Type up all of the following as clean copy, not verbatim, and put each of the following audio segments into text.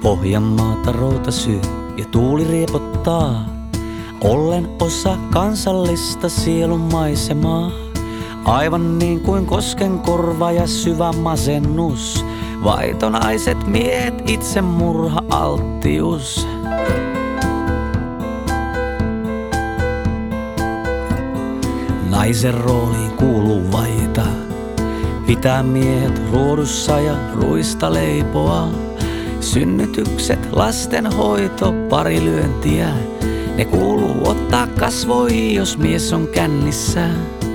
Pohjanmaata routa syö ja tuuli riepottaa, ollen osa kansallista sielun maisemaa. Aivan niin kuin Koskenkorva ja syvä masennus, vaitonaiset miehet, itsemurha, alttius. Naisen rooliin kuuluu vaita, pitää miehet ruodussa ja ruista leipoa. Synnytykset, lastenhoito, pari lyöntiä, ne kuuluu ottaa kasvoihin, jos mies on kännissä.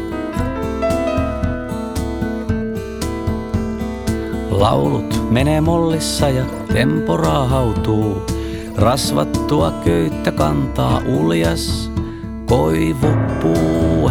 Laulut menee mollissa ja tempo raahautuu, rasvattua köyttä kantaa uljas koivupuu.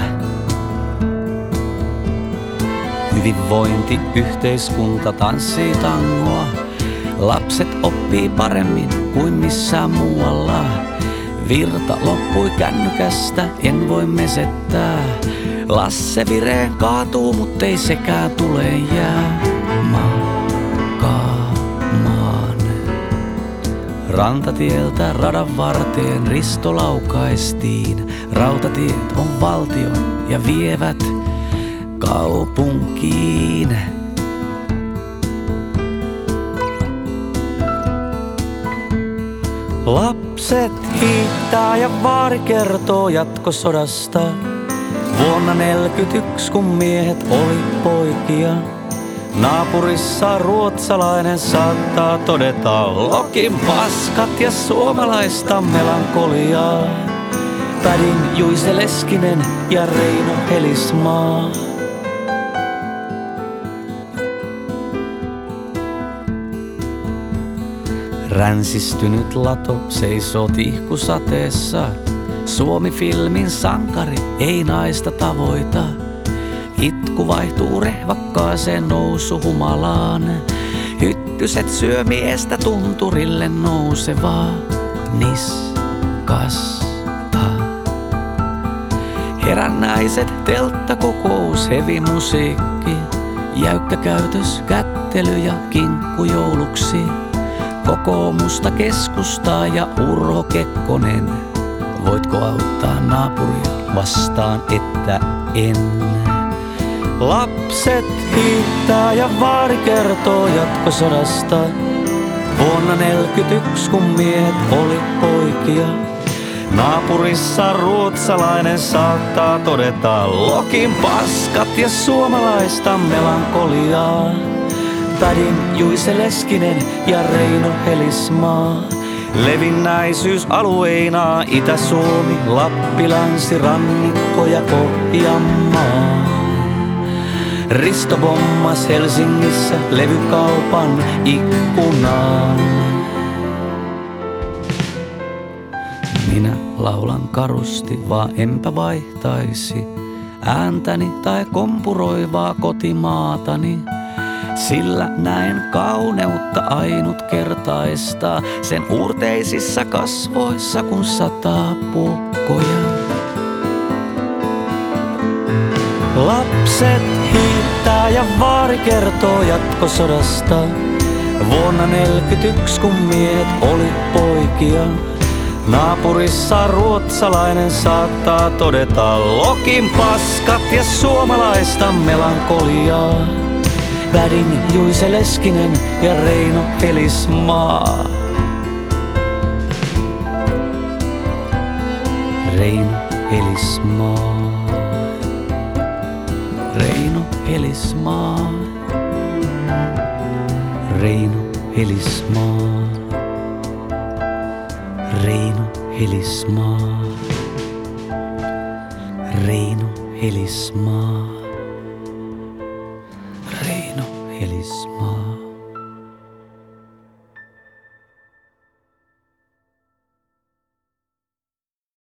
Hyvinvointiyhteiskunta tanssii tangoa, lapset oppii paremmin kuin missään muualla. Virta loppui kännykästä, en voi mesettää. Lasse vireen kaatuu, muttei sekään tule jäämaakaan. Rantatieltä radan varteen Risto laukaistiin. Rautatiet on valtion ja vievät kaupunkiin. Lapset hiihtää ja vaari kertoo jatkosodasta. Vuonna 1941, kun miehet oli poikia. Naapurissa ruotsalainen saattaa todeta lokin paskat ja suomalaista melankoliaa. Pädin Juise Leskinen ja Reino Helismaa. Ränsistynyt lato seisoo tihkusateessa. Suomi-filmin sankari ei naista tavoita. Itku vaihtuu rehvakkaaseen nousuhumalaan. Hyttyset syö miestä tunturille nousevaa niskasta. Herännäiset, telttakokous, heavy musiikki. Jäykkä käytös, kättely ja kinkku jouluksi. Kokoomusta, keskustaa ja Urho Kekkonen. Voitko auttaa naapuria? Vastaan, että en. Lapset hiihtää ja vaari kertoo jatkosodasta. Vuonna 1941, kun miehet oli poikia. Naapurissa ruotsalainen saattaa todeta lokin paskat ja suomalaista melankoliaa. Pädin Juise Leskinen ja Reino Helismaa. Levinnäisyysalueina Itä-Suomi, Lappi, Länsirannikko ja Pohjanmaa. Risto bommas Helsingissä levykaupan ikkunaan. Minä laulan karusti, vaan enpä vaihtaisi ääntäni tai kompuroivaa kotimaatani. Sillä näen kauneutta ainutkertaista sen uurteisissa kasvoissa, kun sataa puukkoja. Lapset hiihtää ja vaari kertoo jatkosodasta. Vuonna 1941, kun miehet oli poikia. Naapurissa ruotsalainen saattaa todeta lokin paskat ja suomalaista melankoliaa. Pädin Juise Leskinen ja Reino Helismaa. Reino Helismaa. Reino Helismaa. Reino Helismaa. Reino Helismaa. Reino Helismaa. Reino Helismaa.